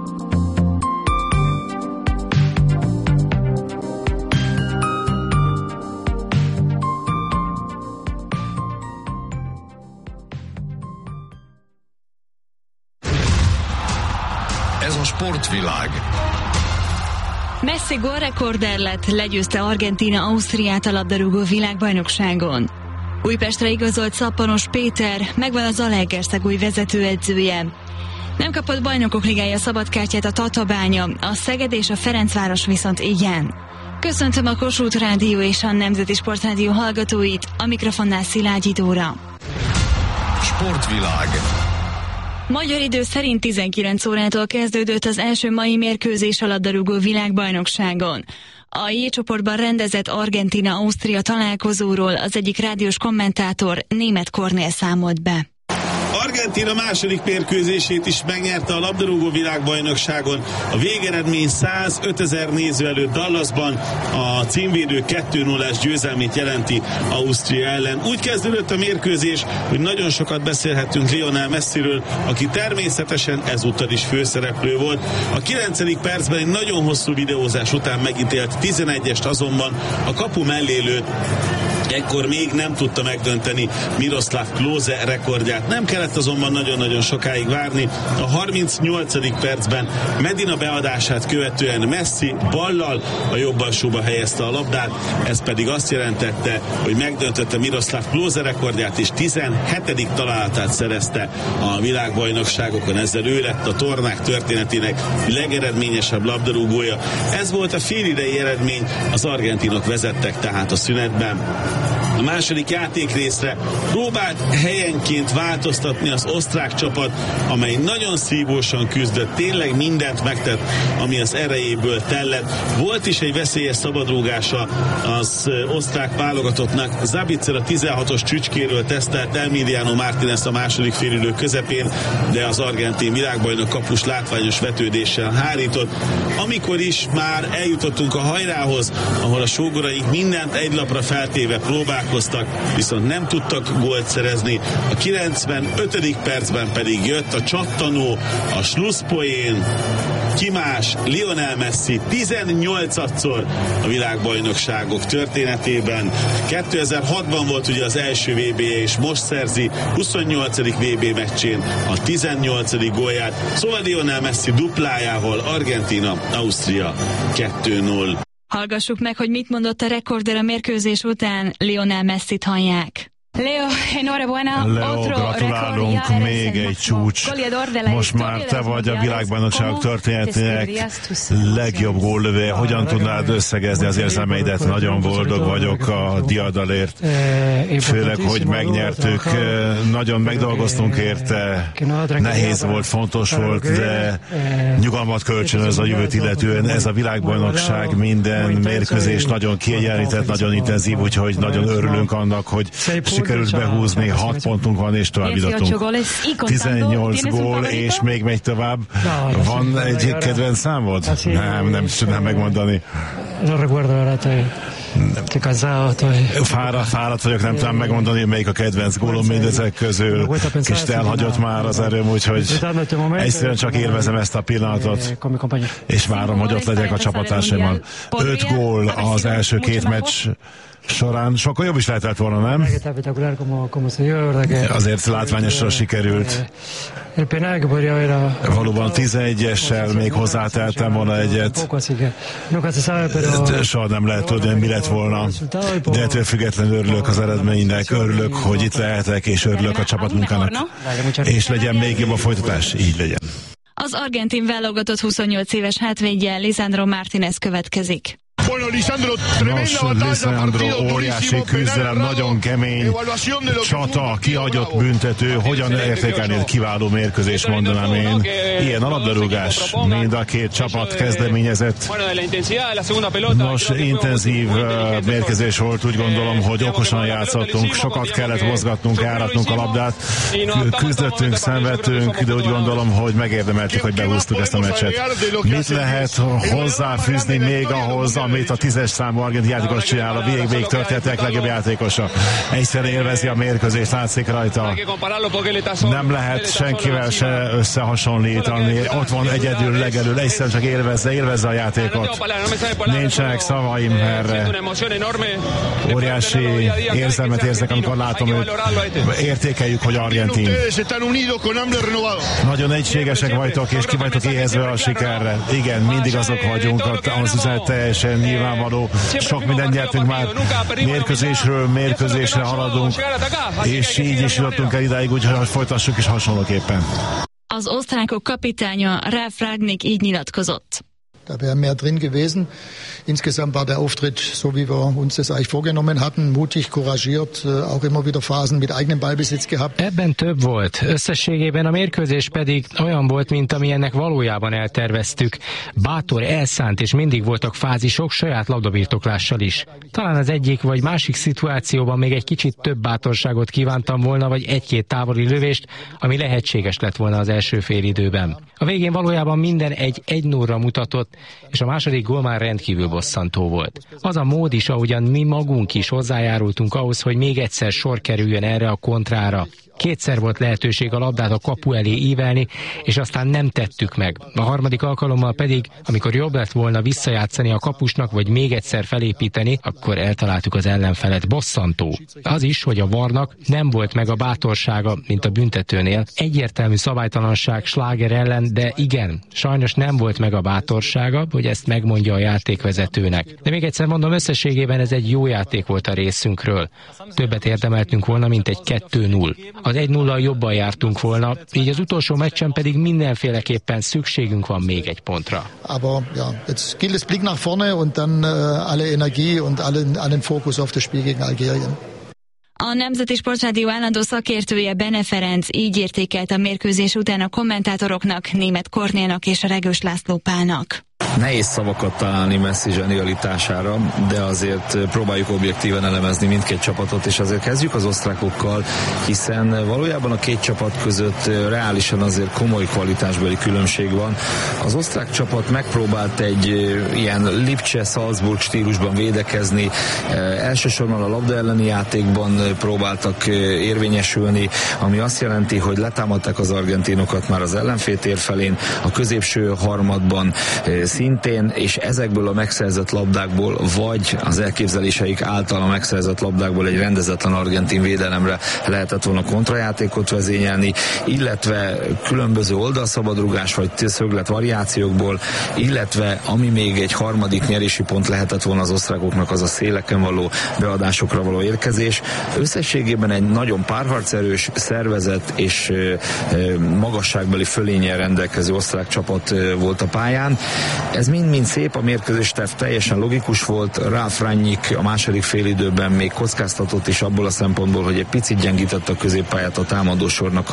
Ez a sportvilág. Messi gólrekorder lett, legyőzte Argentína Ausztriát a labdarúgó világbajnokságon. Újpestre igazolt Szappanos Péter, megvan az Zalaegerszeg új vezetőedzője. Nem kapott Bajnokok Ligája szabadkártyát a Tatabánya, a Szeged és a Ferencváros viszont igen. Köszöntöm a Kossuth Rádió és a Nemzeti Sportrádió hallgatóit, a mikrofonnál Szilágyi Dóra. Sportvilág. Magyar idő szerint 19 órától kezdődött az első mai mérkőzés a labdarúgó világbajnokságon. A J csoportban rendezett Argentína-Ausztria találkozóról az egyik rádiós kommentátor, Németh Kornél számolt be. Argentína második mérkőzését is megnyerte a labdarúgó világbajnokságon. A végeredmény 105 000 néző előtt Dallasban a címvédő 2-0-ás győzelmét jelenti Ausztria ellen. Úgy kezdődött a mérkőzés, hogy nagyon sokat beszélhettünk Lionel Messiről, aki természetesen ezúttal is főszereplő volt. A 9. percben egy nagyon hosszú videózás után megítélt 11-est azonban a kapu mellé lőtt. Ekkor még nem tudta megdönteni Miroslav Klose rekordját. Nem kellett azonban nagyon-nagyon sokáig várni. A 38. percben Medina beadását követően Messi ballal a jobb alsóba helyezte a labdát, ez pedig azt jelentette, hogy megdöntötte Miroslav Klose rekordját, és 17. találatát szerezte a világbajnokságokon. Ezzel ő lett a tornák történetének legeredményesebb labdarúgója. Ez volt a félidei eredmény, az argentinok vezettek tehát a szünetben. A második játékrészre próbált helyenként változtatni az osztrák csapat, amely nagyon szívósan küzdött, tényleg mindent megtett, ami az erejéből tellett. Volt is egy veszélyes szabadrúgása az osztrák válogatottnak. Zabitzer a 16-os csücskéről tesztelt Emiliano Martínez a második félidő közepén, de az argentin világbajnok kapus látványos vetődéssel hárított. Amikor is már eljutottunk a hajrához, ahol a sógoraink mindent egy lapra feltéve próbálkoztak, viszont nem tudtak gólt szerezni. A 95. percben pedig jött a csattanó, a slusszpoén, ki más, Lionel Messi 18-szor a világbajnokságok történetében. 2006-ban volt ugye az első VB-je, és most szerzi 28. VB meccsén a 18. gólját. Szóval Lionel Messi duplájával Argentína, Ausztria 2-0. Hallgassuk meg, hogy mit mondott a rekorder a mérkőzés után. Lionel Messit hallják. Leo, gratulálunk, még egy csúcs. Most már te vagy a világbajnokságok történetének legjobb góllövője. Hogyan tudnád összegezni az érzelmeidet? Nagyon boldog vagyok a diadalért. Főleg, hogy megnyertük. Nagyon megdolgoztunk érte. Nehéz volt, fontos volt, de nyugalmat kölcsönöz a jövőt illetően. Ez a világbajnokság, minden mérkőzés nagyon kiegyenlített, nagyon intenzív, úgyhogy nagyon örülünk annak, hogy sikerült behúzni, 6 pontunk van, és tovább jutottunk. 18 gól, és még megy tovább. Van egy kedvenc számod? Nem tudnám megmondani. Fáradt vagyok, nem tudom megmondani, melyik a kedvenc gólom mindezek közül. Kicsit elhagyott már az erőm, úgyhogy egyszerűen csak élvezem ezt a pillanatot, és várom, hogy ott legyek a csapatársaimmal. 5 gól az első 2 meccs során, sokkal jobb is lehetett volna, nem? Azért látványosra sikerült. Valóban 11-essel még hozzáteltem volna egyet. Soha nem lehet tudni, mi lett volna. De ettől függetlenül örülök az eredménynek, örülök, hogy itt lehetek, és örülök a csapatmunkának. És legyen még jobb a folytatás, így legyen. Az argentin válogatott 28 éves hátvédje Lisandro Martínez következik. Lisandro, óriási küzdelem, nagyon kemény csata, kihagyott büntető, hogyan értékelnéd? Kiváló mérkőzés, mondanám én. Ilyen a labdarúgás, mind a két csapat kezdeményezett. Nos, intenzív mérkőzés volt, úgy gondolom, hogy okosan játszottunk, sokat kellett mozgatnunk, járatnunk a labdát, küzdöttünk, szenvedtünk, de úgy gondolom, hogy megérdemeltük, hogy behúztuk ezt a meccset. Mit lehet hozzáfűzni még ahhoz, ami amit a 10-es számú argentin játékos csinál, a végig történetek legjobb játékosa. Egyszerűen élvezi a mérkőzést, látszik rajta. Nem lehet senkivel se összehasonlítani. Ott van egyedül, legelül, egyszerűen csak élvezze a játékot. Nincsenek szavaim erre. Óriási érzelmet érzek, amikor látom őt. Értékeljük, hogy argentin. Nagyon egységesek vagytok, és ki vagytok éhezve a sikerre. Igen, mindig azok vagyunk, az üzenet teljesen nyilvánvaló. Sok mindent nyertünk már, mérkőzésről mérkőzésre haladunk, és így is jutottunk el idáig, úgyhogy folytassuk is hasonlóképpen. Az osztrákok kapitánya Ralf Rangnick így nyilatkozott. Da wäre mehr drin gewesen. Insgesamt war der Auftritt, so wie wir uns das eigentlich vorgenommen hatten, mutig, couragiert, auch immer wieder Phasen mit eigenem Ballbesitz gehabt. Ebben több volt. Összességében a mérkőzés pedig olyan volt, mint amilyennek valójában elterveztük. Bátor, elszánt, és mindig voltak fázisok saját labdabirtoklással is. Talán az egyik vagy másik szituációban még egy kicsit több bátorságot kívántam volna, vagy egy-két távoli lövést, ami lehetséges lett volna az első félidőben. A végén valójában minden 1-0-ra mutatott, és a második gól már rendkívül bosszantó volt. Az a mód is, ahogyan mi magunk is hozzájárultunk ahhoz, hogy még egyszer sor kerüljön erre a kontrára. Kétszer volt lehetőség a labdát a kapu elé ívelni, és aztán nem tettük meg. A harmadik alkalommal pedig, amikor jobb lett volna visszajátszani a kapusnak, vagy még egyszer felépíteni, akkor eltaláltuk az ellenfelet. Bosszantó. Az is, hogy a VAR-nak nem volt meg a bátorsága, mint a büntetőnél. Egyértelmű szabálytalanság Schlager ellen, de igen, sajnos nem volt meg a bátorsága, hogy ezt megmondja a játékvezetőnek. De még egyszer mondom, összességében ez egy jó játék volt a részünkről. Többet érdemeltünk volna, mint egy 2-0. Az 1-0-al jobban jártunk volna, így az utolsó meccsen pedig mindenféleképpen szükségünk van még egy pontra. Aber ja, jetzt gilt es Blick nach vorne und dann alle Energie und allen Fokus auf das Spiel gegen Algerien. A Nemzeti Sportrádió állandó szakértője Bene Ferenc így értékelt a mérkőzés után a kommentátoroknak, Németh Kornélnak és Regős László Pálnak. Nehéz szavakat találni Messi zsenialitására, de azért próbáljuk objektíven elemezni mindkét csapatot, és azért kezdjük az osztrákokkal, hiszen valójában a két csapat között reálisan azért komoly kvalitásbeli különbség van. Az osztrák csapat megpróbált egy ilyen Lipcse-Salzburg stílusban védekezni, elsősorban a labda elleni játékban próbáltak érvényesülni, ami azt jelenti, hogy letámadták az argentinokat már az ellenfél tér felén, a középső harmadban szintén, és ezekből a megszerzett labdákból, vagy az elképzeléseik által a megszerzett labdákból egy rendezetlen argentin védelemre lehetett volna kontrajátékot vezényelni, illetve különböző oldalszabadrugás vagy szöglet variációkból, illetve ami még egy harmadik nyerési pont lehetett volna az osztrákoknak, az a széleken való beadásokra való érkezés. Összességében egy nagyon párharcerős, szervezett és magasságbeli fölénnyel rendelkező osztrák csapat volt a pályán. Ez mind-mind szép, a mérkőzésterv teljesen logikus volt, Ralf Rangnick a második félidőben még kockáztatott is abból a szempontból, hogy egy picit gyengítette a középpályát a támadósornak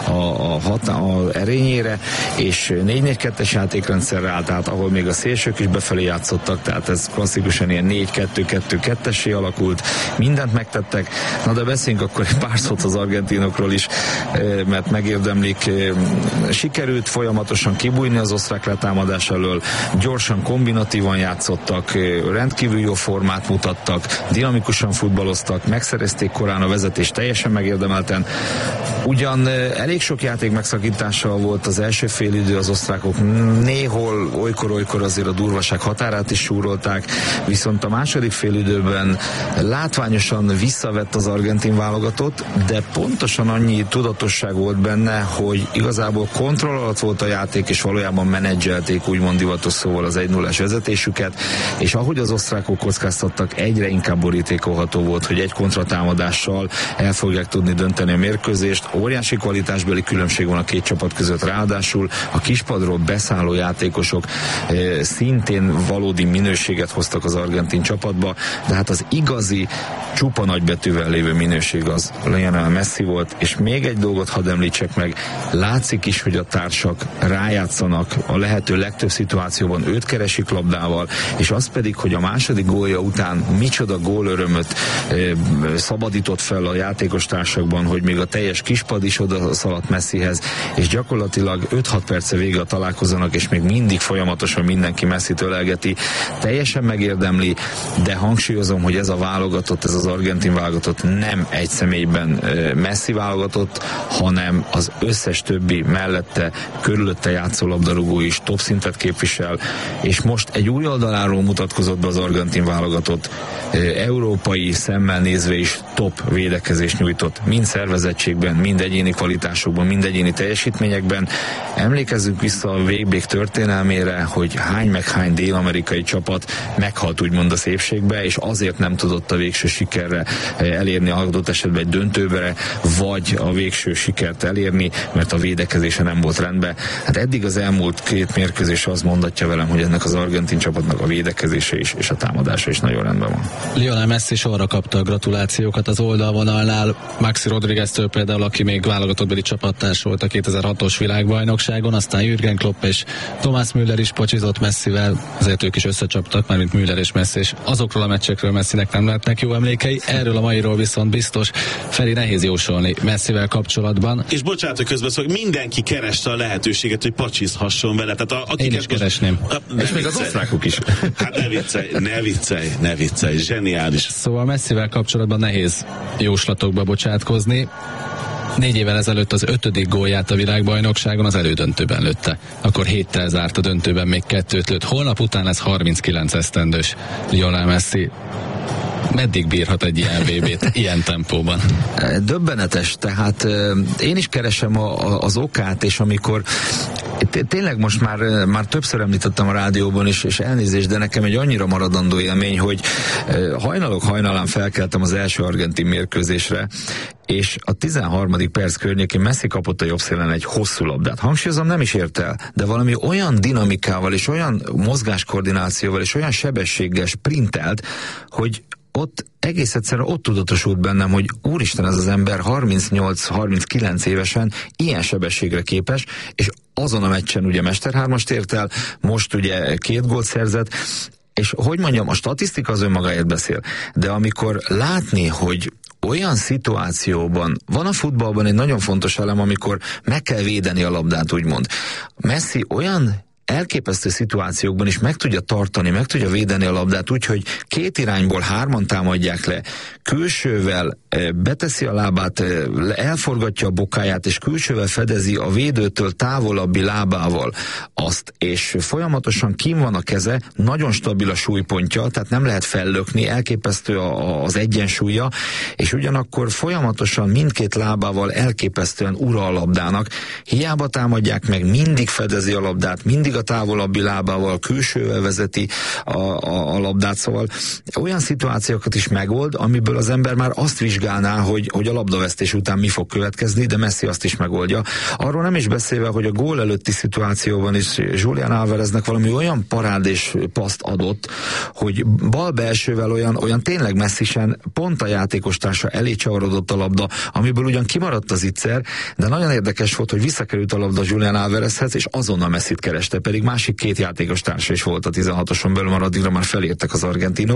a erényére, és 4-4-2-es játékrendszerre állt át, ahol még a szélsők is befelé játszottak, tehát ez klasszikusan ilyen 4-2-2-2-essé alakult, mindent megtettek. Na de beszéljünk akkor egy pár szót az argentinokról is, mert megérdemlik. Sikerült folyamatosan kibújni az osztrák letámadás elől, gyorsan, kombinatívan játszottak, rendkívül jó formát mutattak, dinamikusan futballoztak, megszerezték korán a vezetést teljesen megérdemelten. Ugyan elég sok játék megszakítással volt az első félidő, az osztrákok néhol olykor azért a durvaság határát is súrolták, viszont a második félidőben látványosan visszavett az argentin válogatott, de pontosan annyi tudatosság volt benne, hogy igazából kontroll alatt volt a játék, és valójában menedzselték, úgymond divatos szóval, az 1-0-es vezetésüket, és ahogy az osztrákok kockáztattak, egyre inkább borítékolható volt, hogy egy kontratámadással el fogják tudni dönteni a mérkőzést. Óriási kvalitásbeli különbség van a két csapat között, ráadásul a kispadról beszálló játékosok szintén valódi minőséget hoztak az argentin csapatba, de hát az igazi csupa nagybetűvel lévő minőség az Lionel Messi volt, és még egy dolgot hadd említsek meg, látszik is, hogy a társak rájátszanak a lehető legtöbb szituáció szituációban őt keresik labdával, és az pedig, hogy a második gólja után micsoda gólörömöt szabadított fel a játékos társakban, hogy még a teljes kispad is oda szaladt Messihez, és gyakorlatilag 5-6 perce vége találkozzanak, és még mindig folyamatosan mindenki Messit ölelgeti. Teljesen megérdemli, de hangsúlyozom, hogy ez a válogatott, ez az argentin válogatott nem egy személyben Messi válogatott, hanem az összes többi mellette, körülötte játszó labdarúgó is top szintet képvisel, és most egy új oldaláról mutatkozott be az argentin válogatott. Európai szemmel nézve is top védekezést nyújtott, mind szervezettségben, mind egyéni kvalitásokban, mind egyéni teljesítményekben. Emlékezzünk vissza a VB történelmére, hogy hány dél-amerikai csapat meghalt úgymond a szépségbe, és azért nem tudott a végső sikerre elérni, adott esetben egy döntőbe, vagy a végső sikert elérni, mert a védekezése nem volt rendben. Hát eddig az elmúlt 2 mérkőzés az mondatja velem, hogy ennek az argentin csapatnak a védekezése is, és a támadása is nagyon rendben van. Lionel Messi sorra kapta a gratulációkat az oldalvonalnál, Maxi Rodrigueztől például, aki még válogatottbeli csapattárs volt a 2006-os világbajnokságon, aztán Jürgen Klopp és Thomas Müller is pocsizott Messivel, azért ők is összecsaptak, már mint Müller és Messi, és azokról a meccsekről Messinek nem lehetnek jó emlékei, erről a mairól viszont biztos. Feri, nehéz jósolni Messivel kapcsolatban. És bocsánat, hogy közbeszólok, mindenki kereste a lehetőséget, hogy pacsizhasson vele. Tehát én is keresném. És még az osztrákok is. Hát ne viccelj, zseniális. Szóval Messivel kapcsolatban nehéz jóslatokba bocsátkozni. 4 évvel ezelőtt az 5. gólját a világbajnokságon az elődöntőben lőtte. Akkor 7-tel zárt a döntőben, még 2-t lőtt. Holnap után lesz 39 esztendős Lionel Messi. Meddig bírhat egy ilyen VB-t ilyen tempóban? Döbbenetes, tehát én is keresem az okát, és amikor tényleg most már többször említettem a rádióban is, és elnézést, de nekem egy annyira maradandó élmény, hogy hajnalán felkeltem az első argentin mérkőzésre, és a 13. perc környékén Messi kapott a jobb szélen egy hosszú labdát. Hangsúlyozom, nem is ért el, de valami olyan dinamikával, és olyan mozgáskoordinációval, és olyan sebességgel sprintelt, hogy ott egész egyszerűen ott tudatosult bennem, hogy úristen, ez az ember 38-39 évesen ilyen sebességre képes, és azon a meccsen ugye Mesterhármast ért el, most ugye 2 gólt szerzett, és hogy mondjam, a statisztika az önmagáért beszél, de amikor látni, hogy olyan szituációban, van a futballban egy nagyon fontos elem, amikor meg kell védeni a labdát, úgymond. Messi olyan elképesztő szituációkban is meg tudja tartani, meg tudja védeni a labdát úgy, hogy 2 irányból 3-an támadják le, külsővel beteszi a lábát, elforgatja a bokáját, és külsővel fedezi a védőtől távolabbi lábával azt, és folyamatosan kín van a keze, nagyon stabil a súlypontja, tehát nem lehet fellökni, elképesztő az egyensúlya, és ugyanakkor folyamatosan mindkét lábával elképesztően ura a labdának, hiába támadják meg, mindig fedezi a labdát, mindig a távolabbi lábával, külsővel vezeti a labdát, szóval olyan szituációkat is megold, amiből az ember már azt vizsgálná, hogy a labdavesztés után mi fog következni, de Messi azt is megoldja. Arról nem is beszélve, hogy a gól előtti szituációban is Julián Álvareznek valami olyan parád és paszt adott, hogy bal belsővel olyan tényleg Messisen pont a játékostársa elé csavarodott a labda, amiből ugyan kimaradt az ígyszer, de nagyon érdekes volt, hogy visszakerült a labda Julián Álvarezhez, és azonnal Messit kereste, pedig másik 2 játékostársa is volt a 16-oson belül, már addigra már felértek az argentinok.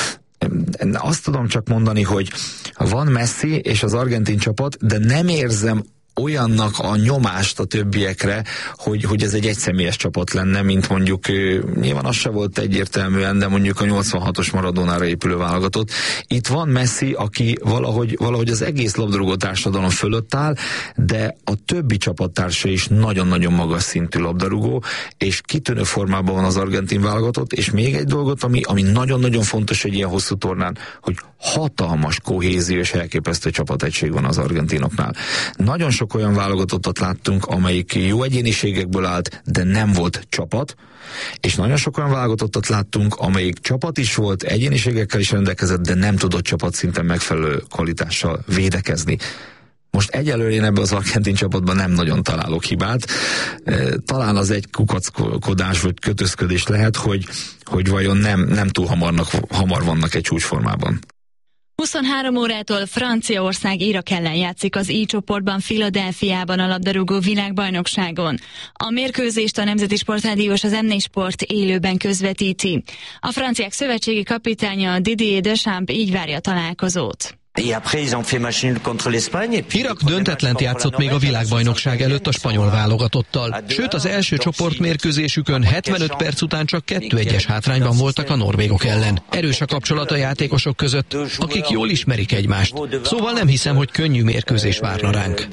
Azt tudom csak mondani, hogy van Messi és az argentin csapat, de nem érzem olyannak a nyomást a többiekre, hogy ez egy egyszemélyes csapat lenne, mint mondjuk, nyilván az se volt egyértelműen, de mondjuk a 86-os Maradonára épülő válogatott. Itt van Messi, aki valahogy az egész labdarúgó társadalom fölött áll, de a többi csapattársa is nagyon-nagyon magas szintű labdarúgó, és kitűnő formában van az argentin válogatott, és még egy dolgot, ami nagyon-nagyon fontos egy ilyen hosszú tornán, hogy hatalmas kohéziós, elképesztő csapategység van az argentinoknál. Nagyon sok olyan válogatottat láttunk, amelyik jó egyéniségekből állt, de nem volt csapat, és nagyon sok olyan válogatottat láttunk, amelyik csapat is volt, egyéniségekkel is rendelkezett, de nem tudott csapatszinten megfelelő kvalitással védekezni. Most egyelőre én ebben az argentin csapatban nem nagyon találok hibát. Talán az egy kukackodás vagy kötözködés lehet, hogy vajon nem túl hamar vannak egy csúcsformában. 23 órától Franciaország Irak ellen játszik az I csoportban Philadelphiában a labdarúgó világbajnokságon. A mérkőzést a Nemzeti Sportrádió és az M4 Sport élőben közvetíti. A franciák szövetségi kapitánya Didier Deschamps így várja a találkozót. Irak döntetlent játszott még a világbajnokság előtt a spanyol válogatottal. Sőt, az első csoportmérkőzésükön 75 perc után csak 2-1-es hátrányban voltak a norvégok ellen. Erős a kapcsolat a játékosok között, akik jól ismerik egymást. Szóval nem hiszem, hogy könnyű mérkőzés várna ránk.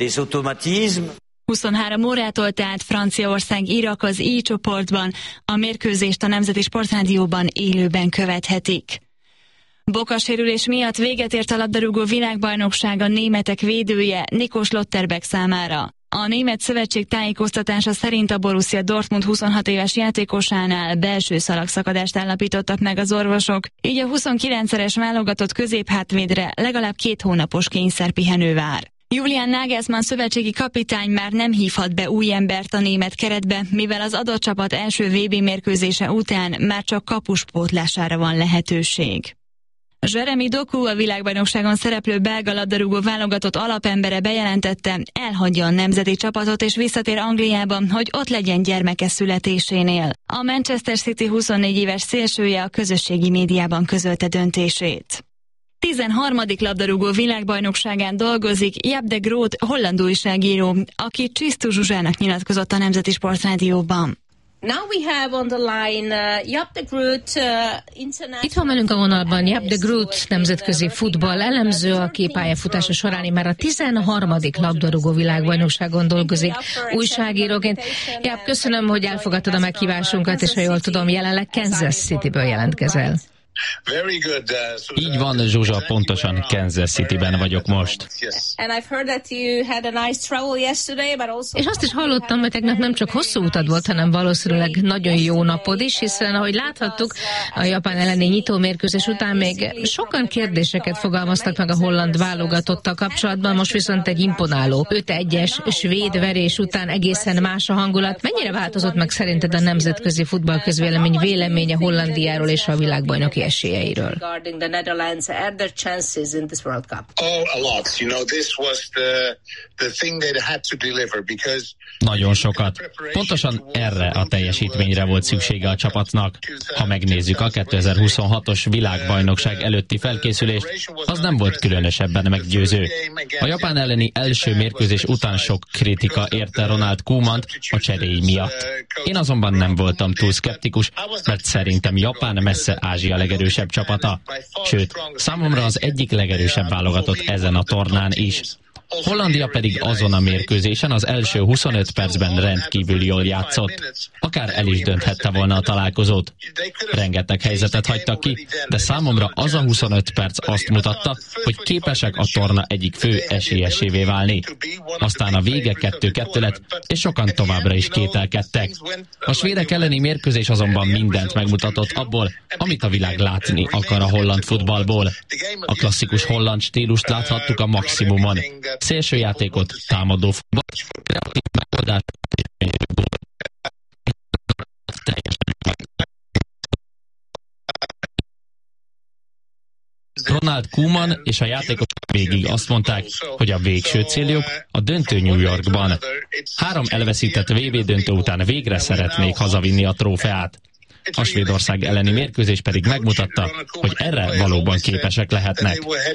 23 órától tehát Franciaország Irak az I csoportban. A mérkőzést a Nemzeti Sportrádióban élőben követhetik. Bokasérülés miatt véget ért a labdarúgó világbajnokság a németek védője Nico Schlotterbeck számára. A német szövetség tájékoztatása szerint a Borussia Dortmund 26 éves játékosánál belső szalagszakadást állapítottak meg az orvosok, így a 29-es válogatott középhátvédre legalább 2 hónapos kényszerpihenő vár. Julian Nagelsmann szövetségi kapitány már nem hívhat be új embert a német keretbe, mivel az adott csapat első VB mérkőzése után már csak kapuspótlására van lehetőség. Jeremy Doku, a világbajnokságon szereplő belga labdarúgó válogatott alapembere bejelentette, elhagyja a nemzeti csapatot és visszatér Angliába, hogy ott legyen gyermeke születésénél. A Manchester City 24 éves szélsője a közösségi médiában közölte döntését. 13. labdarúgó világbajnokságán dolgozik Jaap de Groot, holland újságíró, aki Csisztu Zsuzsának nyilatkozott a Nemzeti Sportrádióban. Itt van velünk a vonalban Jaap de Groot, nemzetközi futball elemző, aki pályafutása során már a 13. labdarúgó világbajnokságon dolgozik újságíróként. Jaap, köszönöm, hogy elfogadtad a meghívásunkat, és ha jól tudom, jelenleg Kansas Cityből jelentkezel. Így van, Zsuzsa, pontosan Kansas Cityben vagyok most. És azt is hallottam, hogy tegnap nem csak hosszú utad volt, hanem valószínűleg nagyon jó napod is, hiszen ahogy láthattuk, a Japán elleni nyitómérkőzés után még sokan kérdéseket fogalmaztak meg a holland válogatottal kapcsolatban, most viszont egy imponáló 5-1-es svéd verés után egészen más a hangulat. Mennyire változott meg szerinted a nemzetközi futballközvélemény véleménye Hollandiáról és a világbajnoki esélyeiről? Nagyon sokat. Pontosan erre a teljesítményre volt szüksége a csapatnak. Ha megnézzük a 2026-os világbajnokság előtti felkészülést, az nem volt különösebben meggyőző. A Japán elleni első mérkőzés után sok kritika érte Ronald Koemant a cseréi miatt. Én azonban nem voltam túl szkeptikus, mert szerintem Japán messze Ázsia legerősebb csapata. Sőt, számomra az egyik legerősebb válogatott ezen a tornán is. Hollandia pedig azon a mérkőzésen az első 25 percben rendkívül jól játszott. Akár el is dönthette volna a találkozót. Rengeteg helyzetet hagytak ki, de számomra az a 25 perc azt mutatta, hogy képesek a torna egyik fő esélyesévé válni. Aztán a vége 2-2 lett, és sokan továbbra is kételkedtek. A svédek elleni mérkőzés azonban mindent megmutatott abból, amit a világ látni akar a holland futballból. A klasszikus holland stílust láthattuk a maximumon. Szélsőjátékot, támadó futball, kreatív megoldást, Ronald Koeman és a játékosok végig azt mondták, hogy a végső céljuk a döntő New Yorkban. 3 elveszített VB döntő után végre szeretnék hazavinni a trófeát. A Svédország elleni mérkőzés pedig megmutatta, hogy erre valóban képesek lehetnek.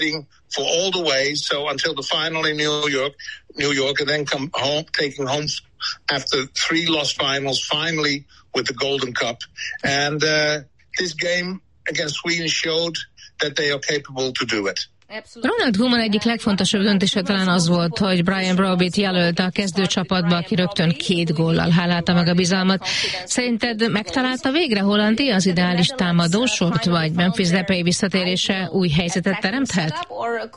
Ronald Koeman egyik legfontosabb döntése talán az volt, hogy Brian Brobbyt jelölte a kezdőcsapatba, aki rögtön 2 góllal hálálta meg a bizalmat. Szerinted megtalálta végre Hollandia az ideális támadósort, vagy Memphis Depay visszatérése új helyzetet teremthet?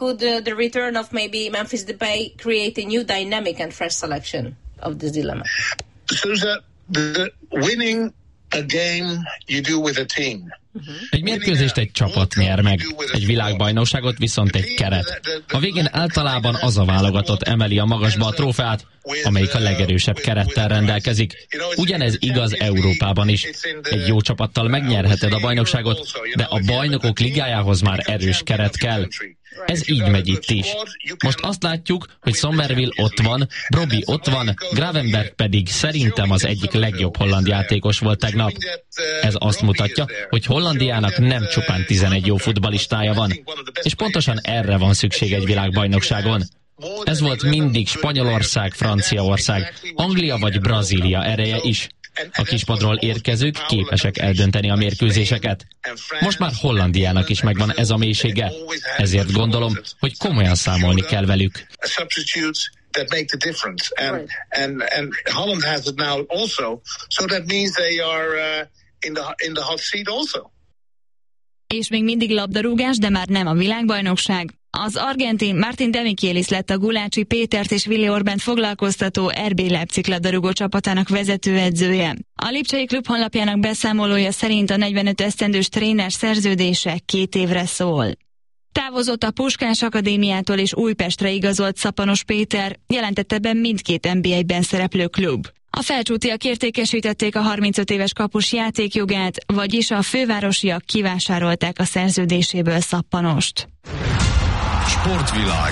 Egy mérkőzést egy csapat nyer meg, egy világbajnokságot viszont egy keret. A végén általában az a válogatott emeli a magasba a trófeát, amelyik a legerősebb kerettel rendelkezik. Ugyanez igaz Európában is. Egy jó csapattal megnyerheted a bajnokságot, de a bajnokok ligájához már erős keret kell. Ez így megy itt is. Most azt látjuk, hogy Somerville ott van, Brobbey ott van, Gravenberch pedig szerintem az egyik legjobb holland játékos volt tegnap. Ez azt mutatja, hogy Hollandiának nem csupán 11 jó futballistája van, és pontosan erre van szükség egy világbajnokságon. Ez volt mindig Spanyolország, Franciaország, Anglia vagy Brazília ereje is. A kispadról érkezők képesek eldönteni a mérkőzéseket. Most már Hollandiának is megvan ez a mélysége, ezért gondolom, hogy komolyan számolni kell velük. That make the difference, and Holland has it now also, so that means they are in the hot seat also. És még mindig labdarúgás, de már nem a világbajnokság. Az argentin Martin Demichelis lett a Gulácsi Pétert és Willi Orbánt foglalkoztató RB Leipzig labdarúgó csapatának vezetőedzője. A Lipcsei klub honlapjának beszámolója szerint a 45 esztendős tréner szerződése 2 évre szól. Távozott a Puskás Akadémiától és Újpestre igazolt Szappanos Péter, jelentette be mindkét NB1-ben szereplő klub. A felcsútiak értékesítették a 35 éves kapus játékjogát, vagyis a fővárosiak kivásárolták a szerződéséből Szappanost. Sportvilág.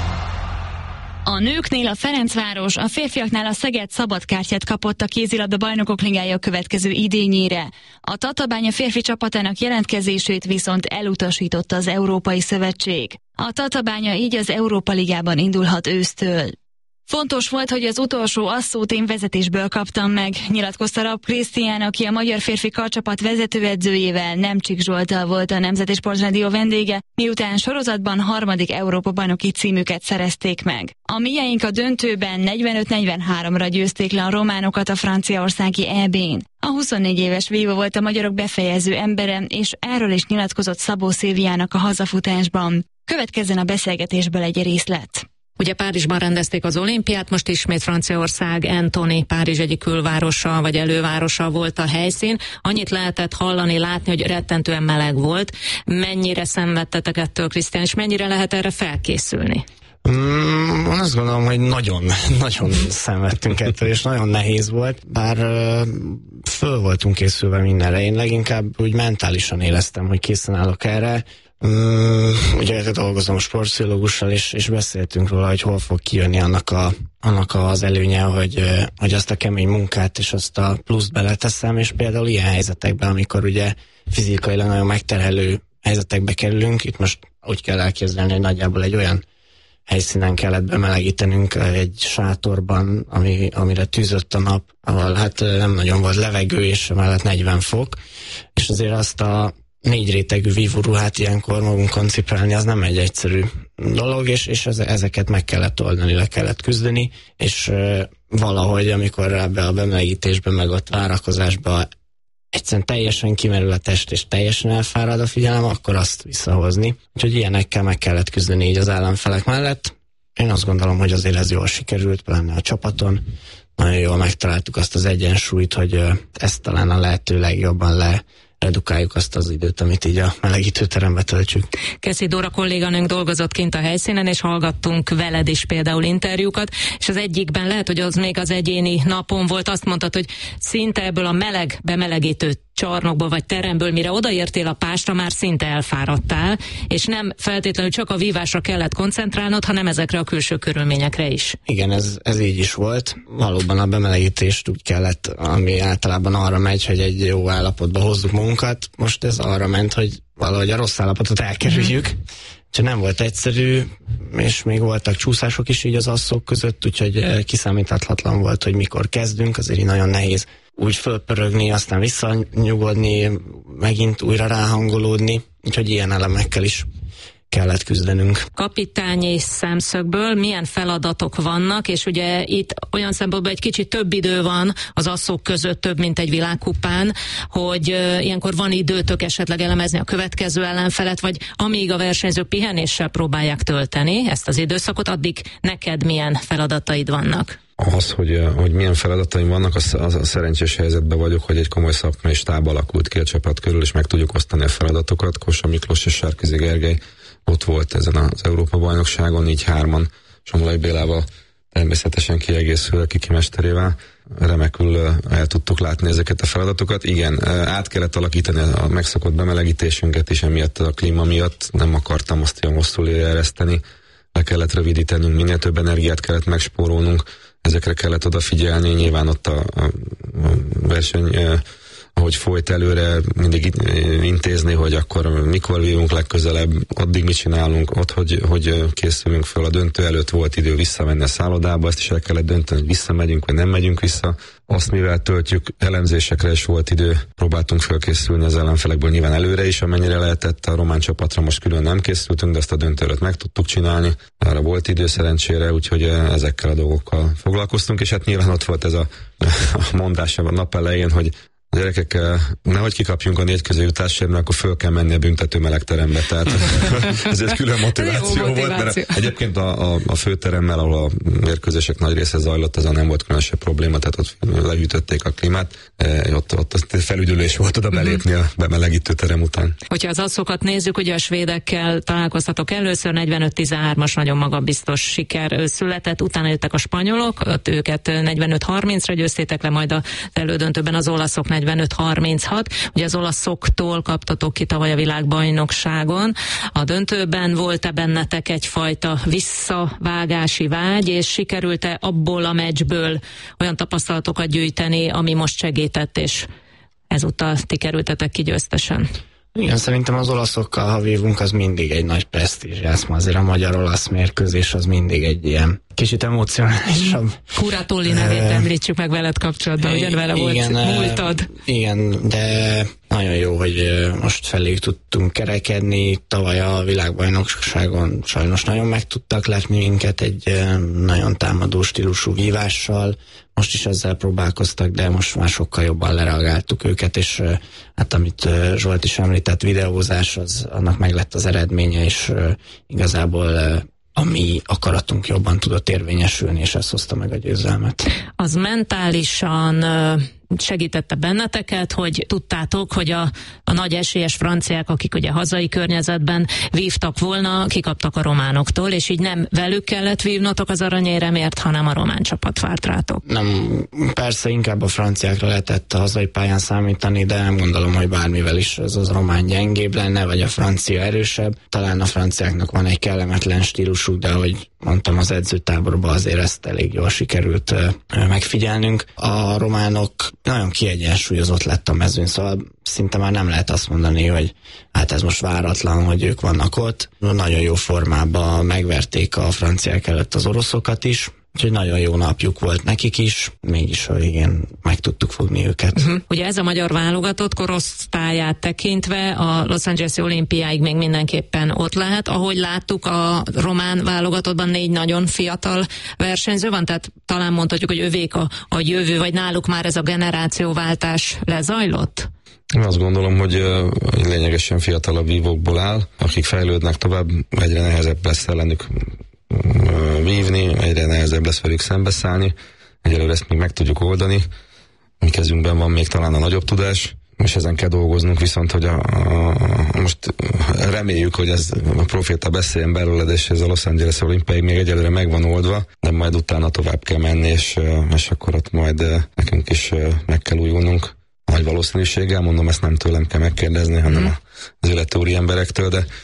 A nőknél a Ferencváros, a férfiaknál a Szeged szabadkártyát kapott a kézilabda bajnokok ligája következő idényére. A Tatabánya férfi csapatának jelentkezését viszont elutasította az Európai Szövetség. A Tatabánya így az Európa Ligában indulhat ősztől. Fontos volt, hogy az utolsó asszót én vezetésből kaptam meg, nyilatkozta Rapp Krisztián, aki a magyar férfi karcsapat vezetőedzőjével, Nemcsik Zsolttal volt a Nemzeti Sportrádió vendége, miután sorozatban 3. Európa-bajnoki címüket szerezték meg. A mieink a döntőben 45-43-ra győzték le a románokat a franciaországi EB-n. A 24 éves vívó volt a magyarok befejező embere, és erről is nyilatkozott Szabó Szilviának a hazafutásban. Következzen a beszélgetésből egy részlet. Ugye Párizsban rendezték az olimpiát, most ismét Franciaország, Antony, Párizs egyik külvárosa vagy elővárosa volt a helyszín. Annyit lehetett hallani, látni, hogy rettentően meleg volt. Mennyire szenvedtetek ettől, Krisztián, és mennyire lehet erre felkészülni? Azt gondolom, hogy nagyon szenvedtünk ettől, és nagyon nehéz volt, bár föl voltunk készülve mindenre. Én leginkább úgy mentálisan éreztem, hogy készen állok erre. Ugye dolgozom sportpszichológussal, és beszéltünk róla, hogy hol fog kijönni annak az előnye, hogy azt a kemény munkát és azt a pluszt beleteszem, és például ilyen helyzetekben, amikor ugye fizikailag nagyon megterhelő helyzetekbe kerülünk, itt most úgy kell elképzelni, hogy nagyjából egy olyan helyszínen kellett bemelegítenünk egy sátorban, amire tűzött a nap, ahol hát nem nagyon volt levegő, és mellett 40 fok, és azért azt a 4 rétegű vívóruhát ilyenkor magunkon cipelni, az nem egy egyszerű dolog, és ezeket meg kellett oldani, le kellett küzdeni, és valahogy, amikor ebbe a bemelegítésbe, meg ott várakozásba egyszerűen teljesen kimerül a test, és teljesen elfárad a figyelem, akkor azt visszahozni. Úgyhogy ilyenekkel meg kellett küzdeni így az ellenfelek mellett. Én azt gondolom, hogy azért ez jól sikerült, pláne a csapaton. Nagyon jól megtaláltuk azt az egyensúlyt, hogy ezt talán a lehető legjobban redukáljuk azt az időt, amit így a melegítőterembe töltsük. Keszi Dóra kolléganőnk dolgozott kint a helyszínen, és hallgattunk veled is például interjúkat, és az egyikben lehet, hogy az még az egyéni napon volt, azt mondtad, hogy szinte ebből a meleg bemelegítő csarnokból vagy teremből, mire odaértél a pástra, már szinte elfáradtál, és nem feltétlenül csak a vívásra kellett koncentrálnod, hanem ezekre a külső körülményekre is. Igen, ez így is volt. Valóban a bemelegítést úgy kellett, ami általában arra megy, hogy egy jó állapotba hozzuk magunkat. Most ez arra ment, hogy valahogy a rossz állapotot elkerüljük. Csak nem volt egyszerű, és még voltak csúszások is így az asszok között, úgyhogy kiszámíthatatlan volt, hogy mikor kezdünk, azért így nagyon nehéz úgy fölpörögni, aztán visszanyugodni, megint újra ráhangolódni, úgyhogy ilyen elemekkel is kellett küzdenünk. Kapitányi szemszögből milyen feladatok vannak, és ugye itt olyan szempontból egy kicsit több idő van az asszok között, több mint egy világkupán, hogy ilyenkor van időtök esetleg elemezni a következő ellenfelet, vagy amíg a versenyzők pihenéssel próbálják tölteni ezt az időszakot, addig neked milyen feladataid vannak? Az, hogy milyen feladataim vannak, az a szerencsés helyzetben vagyok, hogy egy komoly szakmai stáb alakult ki a csapat körül, és meg tudjuk osztani a feladatokat. Kósa Miklós és Sárközi Gergely ott volt ezen az Európa-bajnokságon, így hárman, Somlai Bélával természetesen kiegészül a Kiki mesterével. remekül el tudtuk látni ezeket a feladatokat. Igen, át kellett alakítani a megszokott bemelegítésünket is, emiatt a klíma miatt nem akartam azt ilyen hosszú lére ereszteni, le kellett rövidítenünk, minél több energiát kellett megspórolnunk, ezekre kellett odafigyelni, nyilván ott a verseny, ahogy folyt előre, mindig intézni, hogy akkor mikor vívunk legközelebb, addig mit csinálunk, ott, hogy készülünk föl. A döntő előtt volt idő visszamenni a szállodába, ezt is el kellett dönteni, hogy visszamegyünk, vagy nem megyünk vissza. Azt mivel töltjük, elemzésekre is volt idő, próbáltunk fölkészülni az ellenfelekből nyilván előre is, amennyire lehetett. A román csapatra most külön nem készültünk, de ezt a döntő előtt meg tudtuk csinálni. Arra volt idő szerencsére, úgyhogy ezekkel a dolgokkal foglalkoztunk, és hát nyilván ott volt ez a mondás a nap elején, hogy a gyerekek, nehogy kikapjunk a 4 közéjutásért, mert akkor föl kell menni a büntető melegterembe. Tehát ez egy külön motiváció volt, mert egyébként a főteremmel, ahol a mérkőzések nagy része zajlott, azon nem volt különösebb probléma, tehát ott lehűtötték a klímát, ott felüdülés volt oda belépni a bemelegítő terem után. Hogyha az asszokat nézzük, ugye a svédekkel találkoztatok először, 45-13-as nagyon magabiztos siker született, utána jöttek a spanyolok, ott őket 45-30-ra győztétek le, majd az elődöntőben az olaszok 45-36. Ugye az olaszoktól kaptatok ki tavaly a világbajnokságon. A döntőben volt-e bennetek egyfajta visszavágási vágy, és sikerült-e abból a meccsből olyan tapasztalatokat gyűjteni, ami most segített, és ezúttal ti kerültetek ki győztesen? Igen, szerintem az olaszokkal, ha vívunk, az mindig egy nagy presztízs. Azért a magyar-olasz mérkőzés az mindig egy ilyen kicsit emocionálisabb. Kuratolli nevét említsük meg veled kapcsolatban, ugyan vele volt múltad. Igen, de nagyon jó, hogy most felé tudtunk kerekedni. Tavaly a világbajnokságon sajnos nagyon meg tudtak lepni minket egy nagyon támadó stílusú vívással. Most is ezzel próbálkoztak, de most már sokkal jobban lereagáltuk őket, és hát amit Zsolt is említett, videózás, annak meg lett az eredménye, és igazából a mi akaratunk jobban tudott érvényesülni, és ez hozta meg a győzelmet. Az mentálisan segítette benneteket, hogy tudtátok, hogy a nagy esélyes franciák, akik ugye hazai környezetben vívtak volna, kikaptak a románoktól, és így nem velük kellett vívnotok az aranyéremért, hanem a román csapat várt rátok. Nem, persze inkább a franciákra lehetett a hazai pályán számítani, de nem gondolom, hogy bármivel is ez az román gyengébb lenne, vagy a francia erősebb. Talán a franciáknak van egy kellemetlen stílusuk, de ahogy mondtam, az edzőtáborban azért ezt elég jól sikerült megfigyelnünk. A románok nagyon kiegyensúlyozott lett a mezőn, szóval szinte már nem lehet azt mondani, hogy hát ez most váratlan, hogy ők vannak ott. Nagyon jó formában megverték a franciák előtt az oroszokat is, úgyhogy nagyon jó napjuk volt nekik is, mégis a végén meg tudtuk fogni őket. Ugye ez a magyar válogatott korosztályát tekintve a Los Angeles-i olimpiáig még mindenképpen ott lehet. Ahogy láttuk, a román válogatottban 4 nagyon fiatal versenyző van, tehát talán mondhatjuk, hogy övék a jövő, vagy náluk már ez a generációváltás lezajlott? Én azt gondolom, hogy lényegesen fiatalabb vívókból áll, akik fejlődnek tovább, egyre nehezebb lesz ellenük vívni, egyre nehezebb lesz velük szembeszállni. Egyelőre ezt még meg tudjuk oldani. Mi kezünkben van még talán a nagyobb tudás, és ezen kell dolgoznunk, viszont hogy most reméljük, hogy ez a proféta beszéljen belőled, és ez a Los Angeles olimpiáig még egyelőre meg van oldva, de majd utána tovább kell menni, és akkor ott majd nekünk is meg kell újulnunk. Nagy valószínűséggel, mondom, ezt nem tőlem kell megkérdezni, hanem az illető úri emberektől,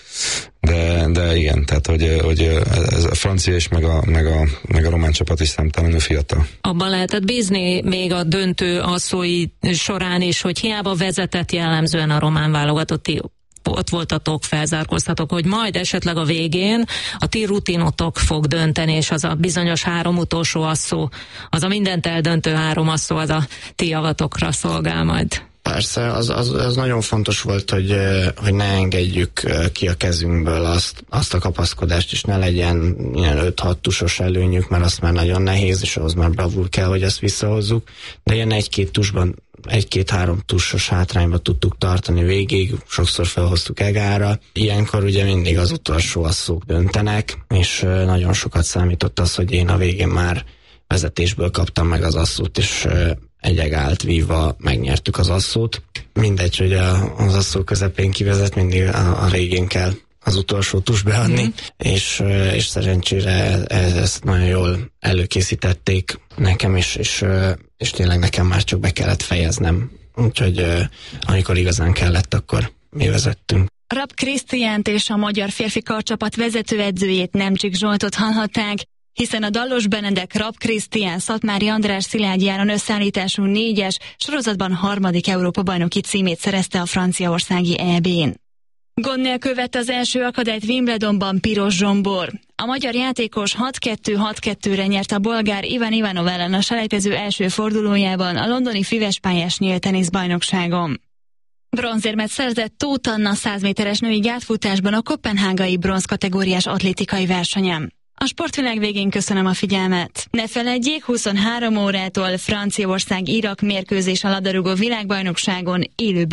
de igen, tehát hogy ez a francia és meg a román csapat is számtalanul fiatal. Abban lehetett bízni még a döntő asszói során is, hogy hiába vezetett jellemzően a román válogatott, ott voltatok, felzárkóztatok, hogy majd esetleg a végén a ti rutinotok fog dönteni, és az a bizonyos 3 utolsó asszó, az a mindent eldöntő 3 asszó, az a ti javatokra szolgál majd. Persze, az nagyon fontos volt, hogy ne engedjük ki a kezünkből azt a kapaszkodást, és ne legyen ilyen 5-6 tusos előnyük, mert azt már nagyon nehéz, és ahhoz már bravúr kell, hogy ezt visszahozzuk. De ilyen 1-2 tusban, 1-2-3 tusos hátrányba tudtuk tartani végig, sokszor felhoztuk egára. Ilyenkor ugye mindig az utolsó asszók döntenek, és nagyon sokat számított az, hogy én a végén már vezetésből kaptam meg az asszót, és egy egált vívva megnyertük az asszót. Mindegy, hogy az asszó közepén kivezet, mindig a végén kell az utolsó tus beadni, és szerencsére ezt nagyon jól előkészítették nekem, és és tényleg nekem már csak be kellett fejeznem. Úgyhogy amikor igazán kellett, akkor mi vezettünk. Rapp Krisztiánt és a magyar férfi karcsapat vezetőedzőjét, Nemcsik Zsoltot hallhatták, hiszen a Dallos Benedek, Rapp Krisztián, Szatmári András, Szilágyi Áron összeállítású 4-es sorozatban 3. Európa-bajnoki címét szerezte a franciaországi EB-n. Gond nélkül vette az első akadályt Wimbledonban Piros Zsombor. A magyar játékos 6-2-6-2-re nyert a bolgár Ivan Ivanov ellen a selejtező első fordulójában a londoni füvespályás nyílt teniszbajnokságon. Bronzérmet szerzett Tóth Anna 100 méteres női gátfutásban a koppenhágai bronzkategóriás atlétikai versenyen. A sportvilág végén köszönöm a figyelmet. Ne feledjék, 23 órától Franciaország-Irak mérkőzés a labdarúgó világbajnokságon élőben.